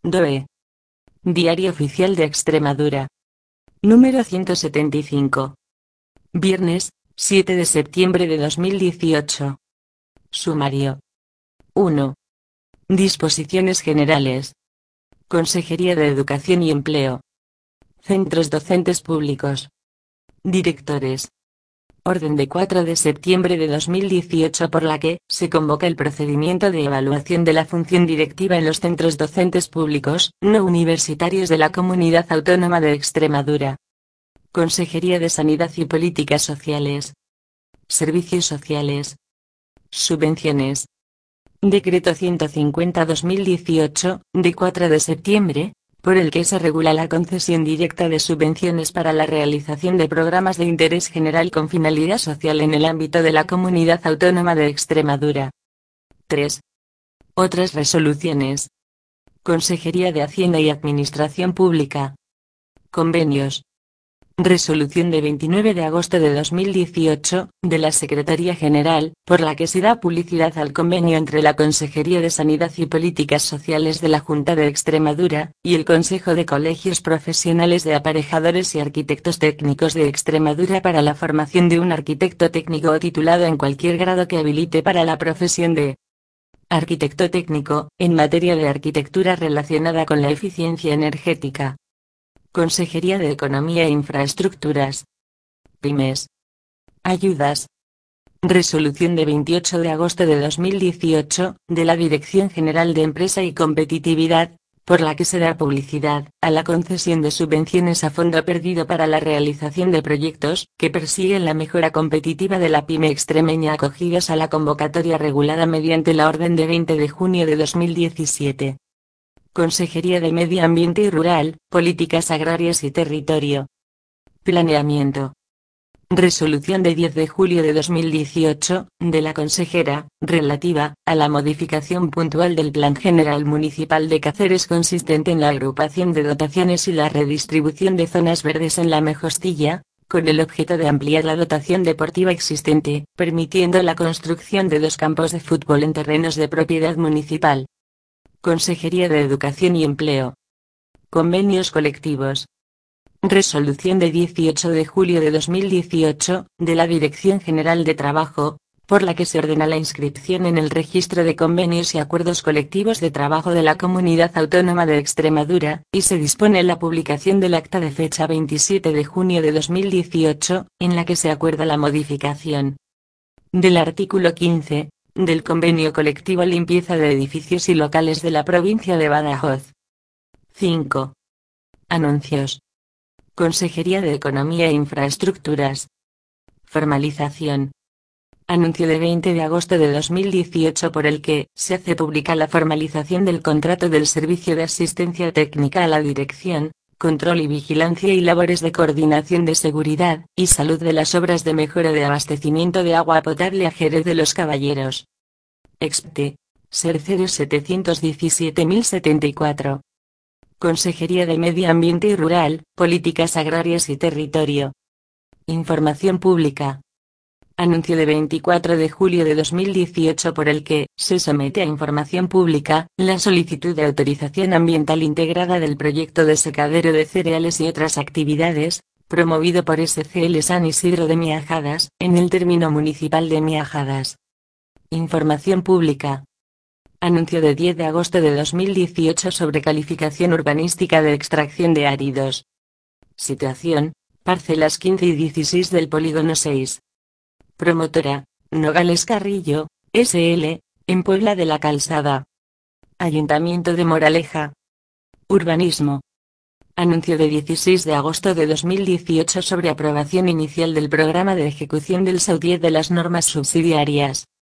DOE. Diario Oficial de Extremadura. Número 175. Viernes, 7 de septiembre de 2018. Sumario. 1. Disposiciones generales. Consejería de Educación y Empleo. Centros docentes públicos. Directores. Orden de 4 de septiembre de 2018 por la que se convoca el procedimiento de evaluación de la función directiva en los centros docentes públicos no universitarios de la Comunidad Autónoma de Extremadura. Consejería de Sanidad y Políticas Sociales. Servicios sociales. Subvenciones. Decreto 150/2018, de 4 de septiembre, por el que se regula la concesión directa de subvenciones para la realización de programas de interés general con finalidad social en el ámbito de la Comunidad Autónoma de Extremadura. 3. Otras resoluciones. Consejería de Hacienda y Administración Pública. Convenios. Resolución de 29 de agosto de 2018, de la Secretaría General, por la que se da publicidad al convenio entre la Consejería de Sanidad y Políticas Sociales de la Junta de Extremadura, y el Consejo de Colegios Profesionales de Aparejadores y Arquitectos Técnicos de Extremadura para la formación de un arquitecto técnico o titulado en cualquier grado que habilite para la profesión de arquitecto técnico, en materia de arquitectura relacionada con la eficiencia energética. Consejería de Economía e Infraestructuras. Pymes. Ayudas. Resolución de 28 de agosto de 2018, de la Dirección General de Empresa y Competitividad, por la que se da publicidad a la concesión de subvenciones a fondo perdido para la realización de proyectos que persiguen la mejora competitiva de la pyme extremeña acogidos a la convocatoria regulada mediante la Orden de 20 de junio de 2017. Consejería de Medio Ambiente y Rural, Políticas Agrarias y Territorio. Planeamiento. Resolución de 10 de julio de 2018, de la consejera, relativa a la modificación puntual del Plan General Municipal de Cáceres consistente en la agrupación de dotaciones y la redistribución de zonas verdes en la Mejostilla, con el objeto de ampliar la dotación deportiva existente, permitiendo la construcción de 2 campos de fútbol en terrenos de propiedad municipal. Consejería de Educación y Empleo. Convenios colectivos. Resolución de 18 de julio de 2018, de la Dirección General de Trabajo, por la que se ordena la inscripción en el Registro de Convenios y Acuerdos Colectivos de Trabajo de la Comunidad Autónoma de Extremadura, y se dispone la publicación del acta de fecha 27 de junio de 2018, en la que se acuerda la modificación del artículo 15, del Convenio Colectivo Limpieza de Edificios y Locales de la provincia de Badajoz. 5. Anuncios. Consejería de Economía e Infraestructuras. Formalización. Anuncio de 20 de agosto de 2018 por el que se hace pública la formalización del contrato del Servicio de Asistencia Técnica a la Dirección, Control y Vigilancia y labores de coordinación de seguridad y salud de las obras de mejora de abastecimiento de agua potable a Jerez de los Caballeros. Expte. Ser 0717074. Consejería de Medio Ambiente y Rural, Políticas Agrarias y Territorio. Información pública. Anuncio de 24 de julio de 2018 por el que se somete a información pública la solicitud de autorización ambiental integrada del proyecto de secadero de cereales y otras actividades, promovido por SCL San Isidro de Miajadas, en el término municipal de Miajadas. Información pública. Anuncio de 10 de agosto de 2018 sobre calificación urbanística de extracción de áridos. Situación: parcelas 15 y 16 del polígono 6. Promotora: Nogales Carrillo, SL, en Puebla de la Calzada. Ayuntamiento de Moraleja. Urbanismo. Anuncio de 16 de agosto de 2018 sobre aprobación inicial del programa de ejecución del SAU 10 de las normas subsidiarias.